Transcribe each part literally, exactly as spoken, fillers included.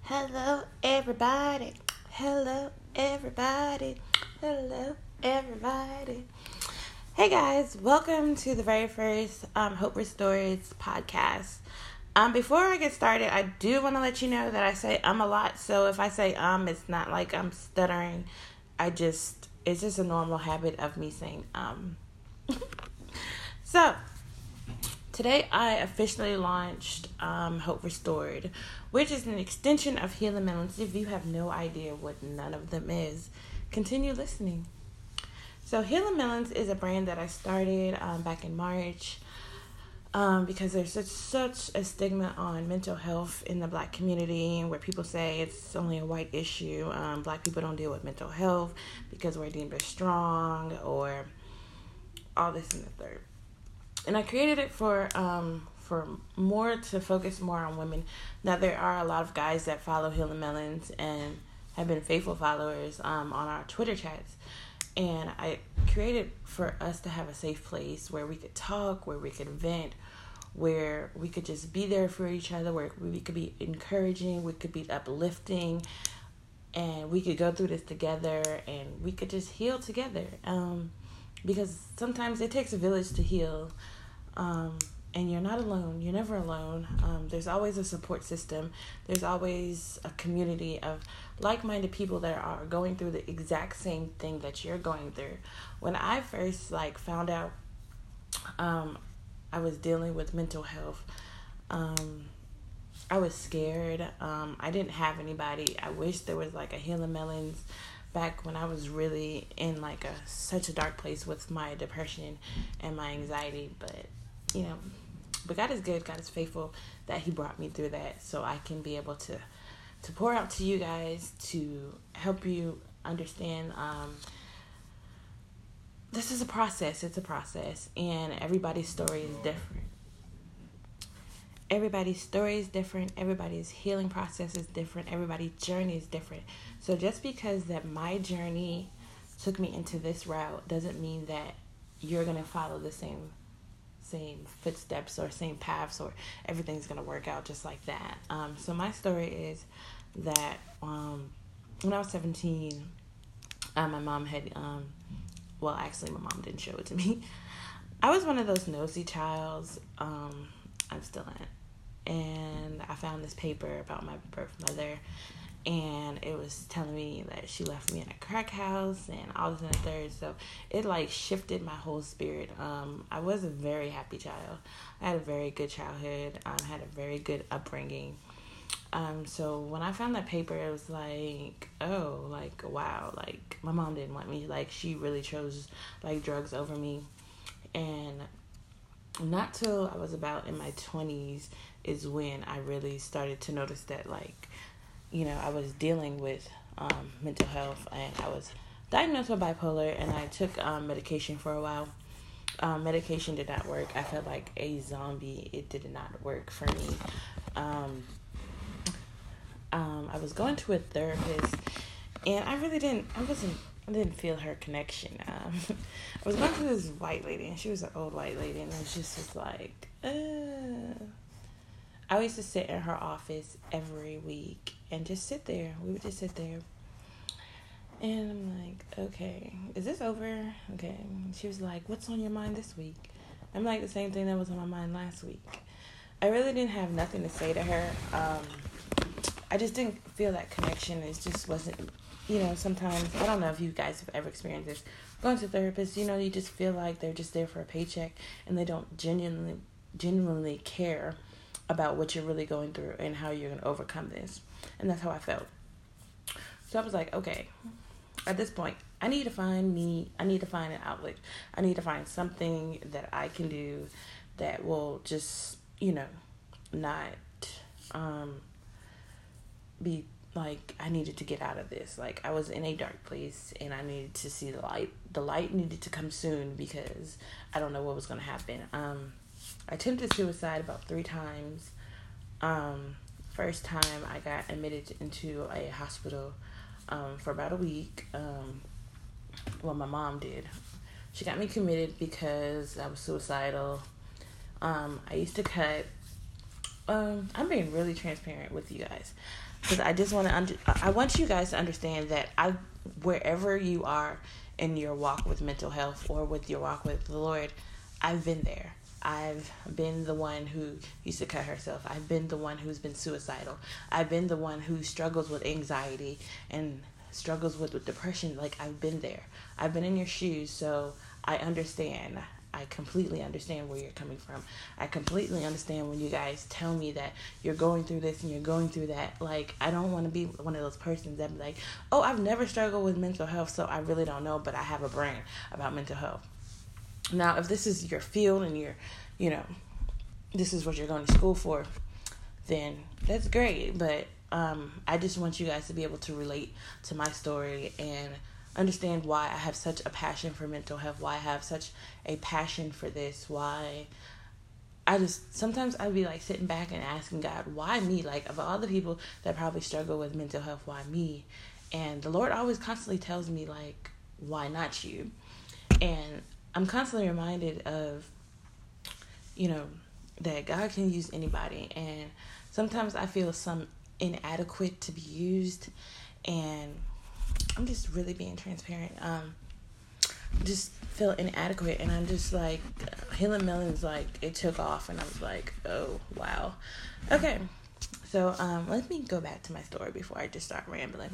Hello, everybody. Hello, everybody. Hello, everybody. Hey guys, welcome to the very first um, Hope Restored podcast. Um, before I get started, I do want to let you know that I say um a lot. So if I say um, it's not like I'm stuttering. I just it's just a normal habit of me saying um. So today I officially launched um, Hope Restored, which is an extension of Healing Melons. If you have no idea what none of them is, continue listening. So Healing Melons is a brand that I started um, back in March um, because there's such, such a stigma on mental health in the Black community, where people say it's only a white issue. Um, Black people don't deal with mental health because we're deemed as strong, or all this and the third. And I created it for um, for more to focus more on women. Now, there are a lot of guys that follow Healing Melons and have been faithful followers um, on our Twitter chats. And I created for us to have a safe place where we could talk, where we could vent, where we could just be there for each other, where we could be encouraging, we could be uplifting, and we could go through this together, and we could just heal together. Um, because sometimes it takes a village to heal. Um, and you're not alone. You're never alone. Um, there's always a support system. There's always a community of like-minded people that are going through the exact same thing that you're going through. When I first like found out um, I was dealing with mental health, um, I was scared. Um, I didn't have anybody. I wish there was like a Healing Melons back when I was really in like a such a dark place with my depression and my anxiety, but you know, but God is good, God is faithful, that He brought me through that so I can be able to to pour out to you guys to help you understand. Um, this is a process, it's a process, and everybody's story is different. Everybody's story is different. Everybody's healing process is different. Everybody's journey is different. So just because that my journey took me into this route doesn't mean that you're going to follow the same same footsteps or same paths, or everything's going to work out just like that. Um, so my story is that um, when I was seventeen, uh, my mom had, um, well, actually my mom didn't show it to me. I was one of those nosy childs. Um, I'm still in. And I found this paper about my birth mother, and it was telling me that she left me in a crack house and all this and the third. So it like shifted my whole spirit. Um, I was a very happy child. I had a very good childhood. I um, had a very good upbringing. Um, so when I found that paper, it was like, oh, like, wow, like my mom didn't want me. Like she really chose like drugs over me. And not till I was about in my twenties is when I really started to notice that, like, you know, I was dealing with um, mental health, and I was diagnosed with bipolar, and I took um, medication for a while. Um, medication did not work. I felt like a zombie. It did not work for me. Um, um, I was going to a therapist, and I really didn't, I wasn't, I didn't feel her connection. Um, I was going to this white lady, and she was an old white lady, and it was just was like, uh. I used to sit in her office every week and just sit there. We would just sit there. And I'm like, okay, is this over? Okay. She was like, what's on your mind this week? I'm like, the same thing that was on my mind last week. I really didn't have nothing to say to her. Um, I just didn't feel that connection. It just wasn't, you know, sometimes, I don't know if you guys have ever experienced this. Going to therapists, you know, you just feel like they're just there for a paycheck, and they don't genuinely, genuinely care about what you're really going through and how you're going to overcome this. And that's how I felt. So I was like, okay, at this point, I need to find me, I need to find an outlet. I need to find something that I can do that will just, you know, not um, be like, I needed to get out of this. Like, I was in a dark place, and I needed to see the light. The light needed to come soon, because I don't know what was going to happen. Um, I attempted suicide about three times. Um, first time I got admitted into a hospital um, for about a week. Um, well, my mom did. She got me committed because I was suicidal. Um, I used to cut. um, I'm being really transparent with you guys because I just want to. Under- I want you guys to understand that I, wherever you are in your walk with mental health or with your walk with the Lord, I've been there. I've been the one who used to cut herself. I've been the one who's been suicidal. I've been the one who struggles with anxiety and struggles with, with depression. Like, I've been there. I've been in your shoes, so I understand. I completely understand where you're coming from. I completely understand when you guys tell me that you're going through this and you're going through that. Like, I don't want to be one of those persons that be like, oh, I've never struggled with mental health, so I really don't know, but I have a brain about mental health. Now, if this is your field and you're, you know, this is what you're going to school for, then that's great. But um, I just want you guys to be able to relate to my story and understand why I have such a passion for mental health, why I have such a passion for this, why I just, sometimes I'd be like sitting back and asking God, why me? Like, of all the people that probably struggle with mental health, why me? And the Lord always constantly tells me, like, why not you? And I'm constantly reminded of, you know, that God can use anybody. And sometimes I feel some inadequate to be used. And I'm just really being transparent. Um, just feel inadequate. And I'm just like, Healing Melons, like, it took off. And I was like, oh, wow. Okay. So um, let me go back to my story before I just start rambling.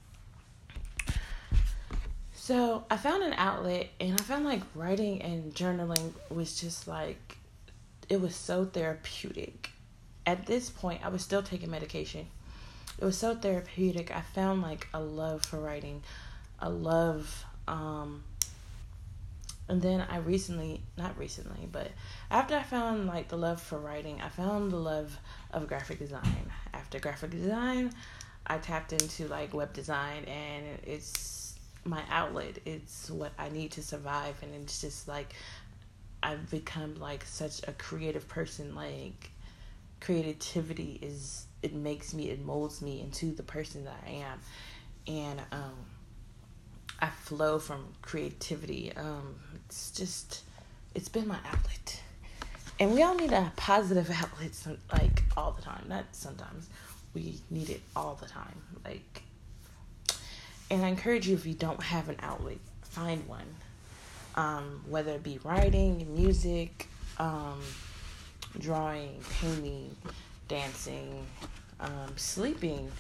So I found an outlet, and I found like writing and journaling was just like, it was so therapeutic. At this point, I was still taking medication. It was so therapeutic. I found like a love for writing, a love, um, and then I recently, not recently, but after I found like the love for writing, I found the love of graphic design. After graphic design, I tapped into like web design, and it's my outlet. It's what I need to survive. And it's just like I've become like such a creative person. Like, creativity is, it makes me, it molds me into the person that I am. And um I flow from creativity. Um it's just, it's been my outlet. And we all need a positive outlet, some, like all the time. Not sometimes, we need it all the time. Like, and I encourage you, if you don't have an outlet, find one. Um, whether it be writing, music, um, drawing, painting, dancing, um, sleeping.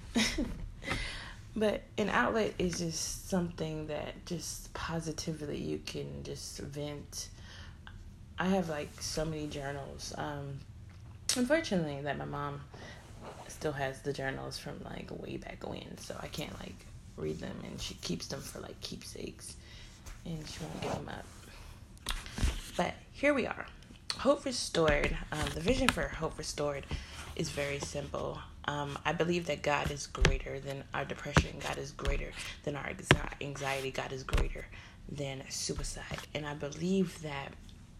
But an outlet is just something that just positively you can just vent. I have like so many journals. Um, unfortunately, that my mom still has the journals from like way back when, so I can't like read them, and she keeps them for like keepsakes, and she won't give them up. But here we are. Hope Restored. Um, the vision for Hope Restored is very simple. Um, I believe that God is greater than our depression. God is greater than our anxiety. God is greater than suicide. And I believe that,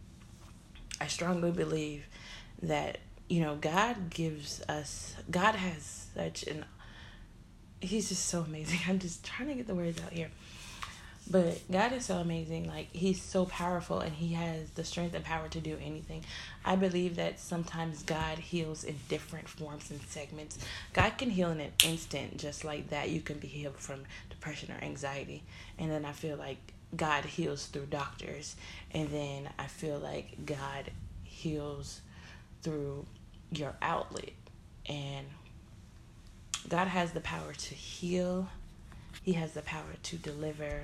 I strongly believe that, you know, God gives us, God has such an, he's just so amazing. I'm just trying to get the words out here. But God is so amazing. Like, he's so powerful, and he has the strength and power to do anything. I believe that sometimes God heals in different forms and segments. God can heal in an instant, just like that. You can be healed from depression or anxiety. And then I feel like God heals through doctors. And then I feel like God heals through your outlet. And God has the power to heal. He has the power to deliver.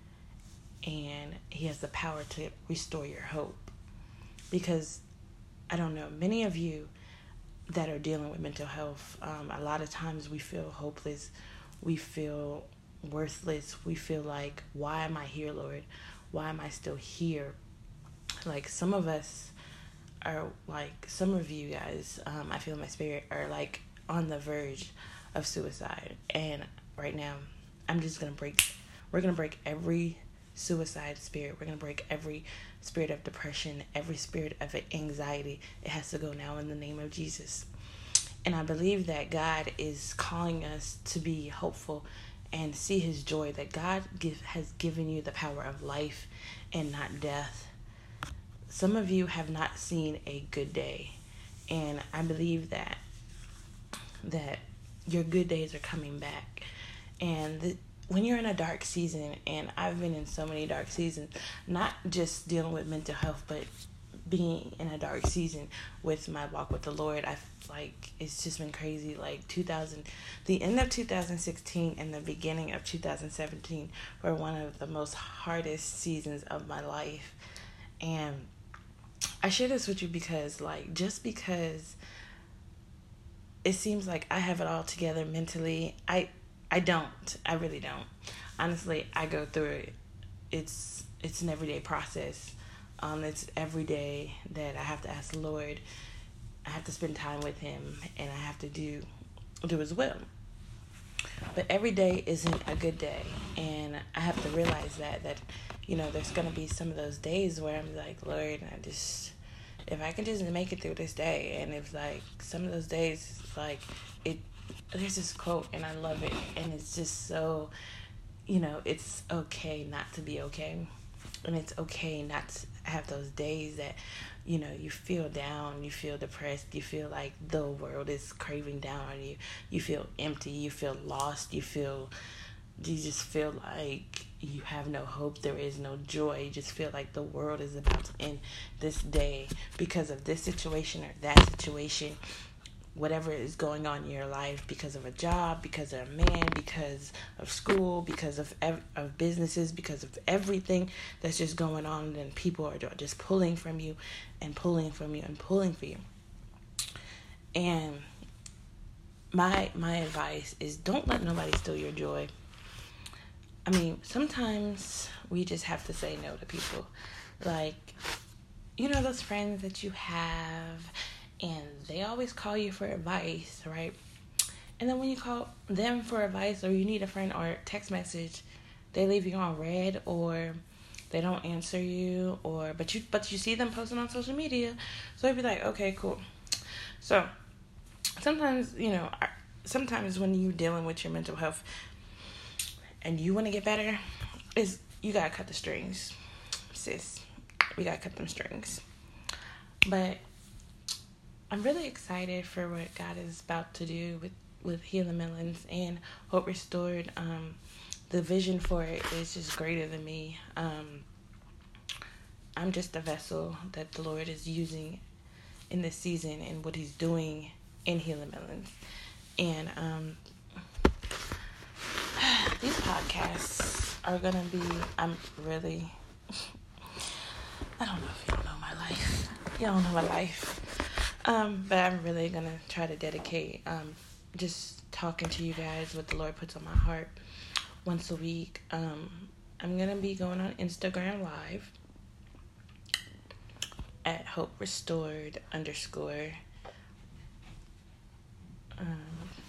And he has the power to restore your hope. Because, I don't know, many of you that are dealing with mental health, um, a lot of times we feel hopeless. We feel worthless. We feel like, why am I here, Lord? Why am I still here? Like, some of us are, like, some of you guys, um, I feel in my spirit, are, like, on the verge of suicide. And right now, I'm just going to break, we're going to break every suicide spirit. We're going to break every spirit of depression, every spirit of anxiety. It has to go now in the name of Jesus. And I believe that God is calling us to be hopeful and see his joy, that God give, has given you the power of life and not death. Some of you have not seen a good day, And I believe that that your good days are coming back. And the, when you're in a dark season, and I've been in so many dark seasons, not just dealing with mental health, but being in a dark season with my walk with the Lord, I like it's just been crazy. Like two thousand, the end of two thousand sixteen and the beginning of two thousand seventeen were one of the most hardest seasons of my life. And I share this with you because, like, just because it seems like I have it all together mentally, I I don't. I really don't. Honestly, I go through it. It's it's an everyday process. Um, it's every day that I have to ask the Lord. I have to spend time with Him, and I have to do do His will. But every day isn't a good day, and I have to realize that that you know there's gonna be some of those days where I'm like, Lord, I just if I can just make it through this day, and if like some of those days, like it, there's this quote, and I love it, and it's just so, you know, it's okay not to be okay. And it's okay not to have those days that, you know, you feel down, you feel depressed, you feel like the world is craving down on you. You feel empty, you feel lost, you feel, you just feel like you have no hope, there is no joy. You just feel like the world is about to end this day because of this situation or that situation. Whatever is going on in your life, because of a job, because of a man, because of school, because of ev- of businesses, because of everything that's just going on, and people are just pulling from you and pulling from you and pulling for you. And my my advice is, don't let nobody steal your joy. I mean, sometimes we just have to say no to people. Like, you know those friends that you have, and they always call you for advice, right? And then when you call them for advice, or you need a friend or text message, they leave you on red, or they don't answer you, or but you but you see them posting on social media, so you'd be like, okay, cool. So sometimes, you know, sometimes when you're dealing with your mental health and you want to get better, is you gotta cut the strings, sis. We gotta cut them strings. But I'm really excited for what God is about to do with, with Healing Melons and Hope Restored. Um, the vision for it is just greater than me. Um, I'm just a vessel that the Lord is using in this season and what He's doing in Healing Melons. And um, these podcasts are going to be, I'm really, I don't know if y'all know my life. Y'all don't know my life. Um, but I'm really going to try to dedicate um, just talking to you guys what the Lord puts on my heart once a week. Um, I'm going to be going on Instagram Live at Hope Restored underscore. Um,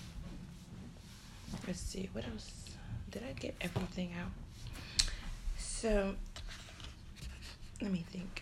let's see, what else? Did I get everything out? So, let me think.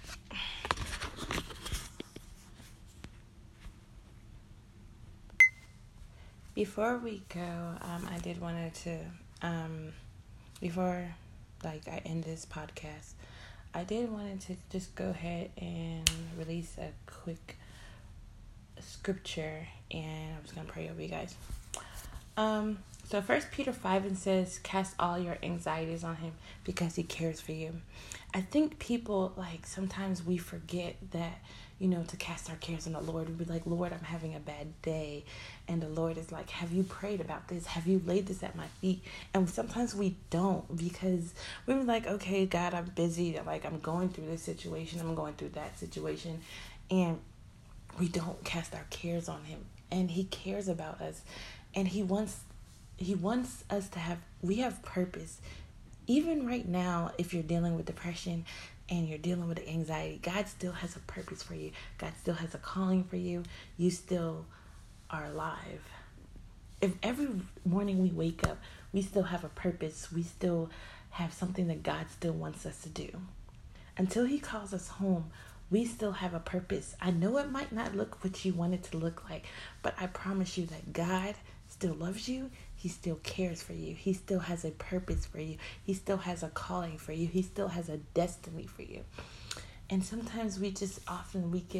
Before we go, um, I did wanted to, um, before, like, I end this podcast, I did wanted to just go ahead and release a quick scripture, and I was going to pray over you guys. Um, so First Peter five and says, cast all your anxieties on Him because He cares for you. I think people, like, sometimes we forget that, you know, to cast our cares on the Lord. We'd be like, Lord, I'm having a bad day. And the Lord is like, have you prayed about this? Have you laid this at my feet? And sometimes we don't, because we're like, okay, God, I'm busy. Like, I'm going through this situation. I'm going through that situation. And we don't cast our cares on Him. And He cares about us. And He wants, He wants us to have, we have purpose. Even right now, if you're dealing with depression and you're dealing with anxiety, God still has a purpose for you. God still has a calling for you. You still are alive. If every morning we wake up, we still have a purpose. We still have something that God still wants us to do. Until He calls us home, we still have a purpose. I know it might not look what you want it to look like, but I promise you that God still loves you. He still cares for you. He still has a purpose for you. He still has a calling for you. He still has a destiny for you. And sometimes we just often we get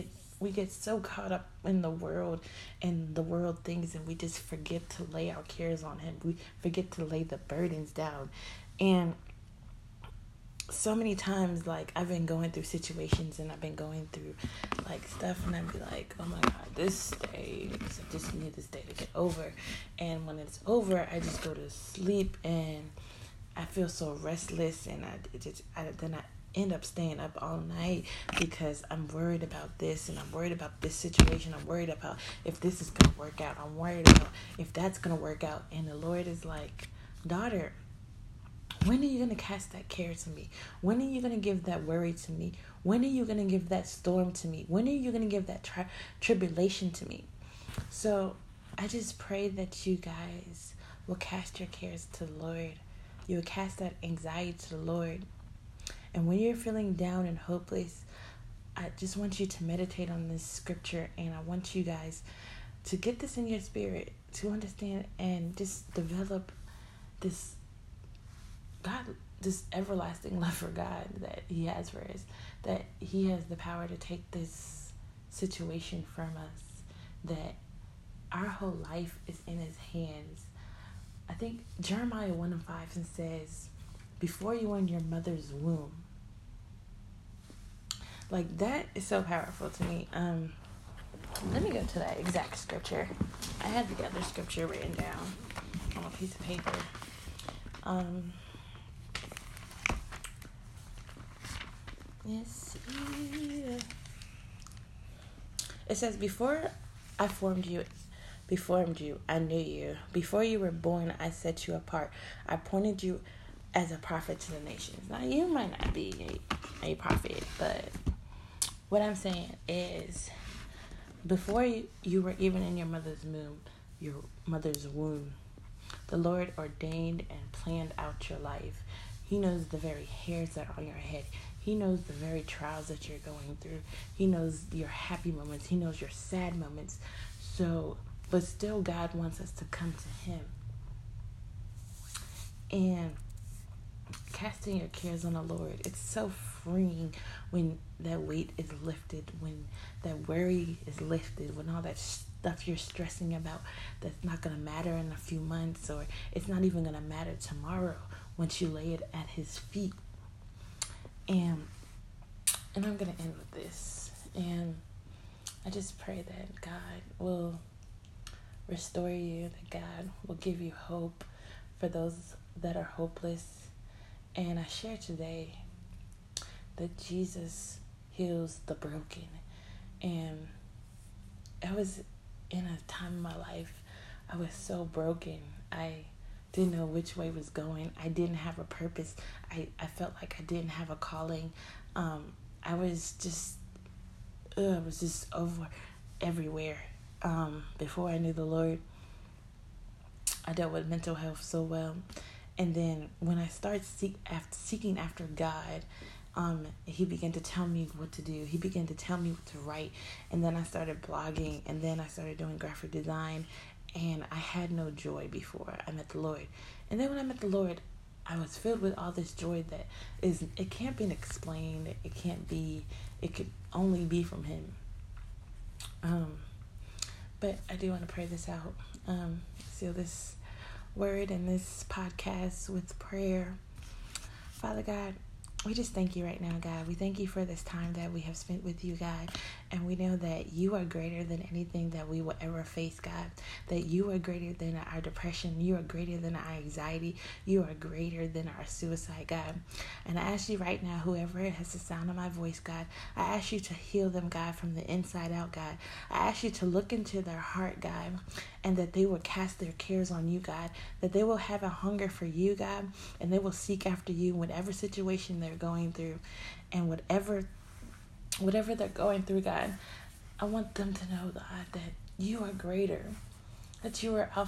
we get so caught up in the world and the world things, and we just forget to lay our cares on him. We forget to lay the burdens down. And so many times, like, I've been going through situations and I've been going through like stuff, and I'd be like, oh my God, this day, I just need this day to get over. And when it's over, I just go to sleep and I feel so restless, and I it just I, then I end up staying up all night because I'm worried about this, and I'm worried about this situation. I'm worried about if this is going to work out. I'm worried about if that's going to work out. And the Lord is like, daughter, when are you going to cast that care to me? When are you going to give that worry to me? When are you going to give that storm to me? When are you going to give that tri- tribulation to me? So I just pray that you guys will cast your cares to the Lord. You will cast that anxiety to the Lord. And when you're feeling down and hopeless, I just want you to meditate on this scripture, and I want you guys to get this in your spirit, to understand and just develop this God, this everlasting love for God that he has for us, that he has the power to take this situation from us, that our whole life is in his hands. I think Jeremiah one and five says, before you were in your mother's womb. Like, that is so powerful to me. Um, let me go to that exact scripture. I had the other scripture written down on a piece of paper. Um, let's see. It says, before I formed you, Before you, I knew you. Before you were born, I set you apart. I appointed you as a prophet to the nations. Now, you might not be a, a prophet, but what I'm saying is, before you, you were even in your mother's womb, your mother's womb, the Lord ordained and planned out your life. He knows the very hairs that are on your head. He knows the very trials that you're going through. He knows your happy moments. He knows your sad moments. So, but still, God wants us to come to him. And casting your cares on the Lord, it's so freeing when that weight is lifted, when that worry is lifted, when all that stuff you're stressing about that's not going to matter in a few months, or it's not even going to matter tomorrow once you lay it at his feet. And and I'm going to end with this. And I just pray that God will restore you, that God will give you hope for those that are hopeless. And I share today that Jesus heals the broken. And I was in a time in my life, I was so broken. I didn't know which way was going. I didn't have a purpose. I, I felt like I didn't have a calling. Um, I was just, uh, I was just over everywhere. Um, before I knew the Lord, I dealt with mental health so well. And then when I started seek after, seeking after God, um, he began to tell me what to do. He began to tell me what to write. And then I started blogging, and then I started doing graphic design. And I had no joy before I met the Lord. And then when I met the Lord, I was filled with all this joy that is, it can't be explained. It can't be, it could only be from him. Um, but I do want to pray this out. Um, seal this word and this podcast with prayer. Father God, we just thank you right now, God. We thank you for this time that we have spent with you, God. And we know that you are greater than anything that we will ever face, God. That you are greater than our depression. You are greater than our anxiety. You are greater than our suicide, God. And I ask you right now, whoever has the sound of my voice, God, I ask you to heal them, God, from the inside out, God. I ask you to look into their heart, God, and that they will cast their cares on you, God. That they will have a hunger for you, God, and they will seek after you in whatever situation they're going through, and whatever whatever they're going through, God. I want them to know, God, that you are greater, that you are Alpha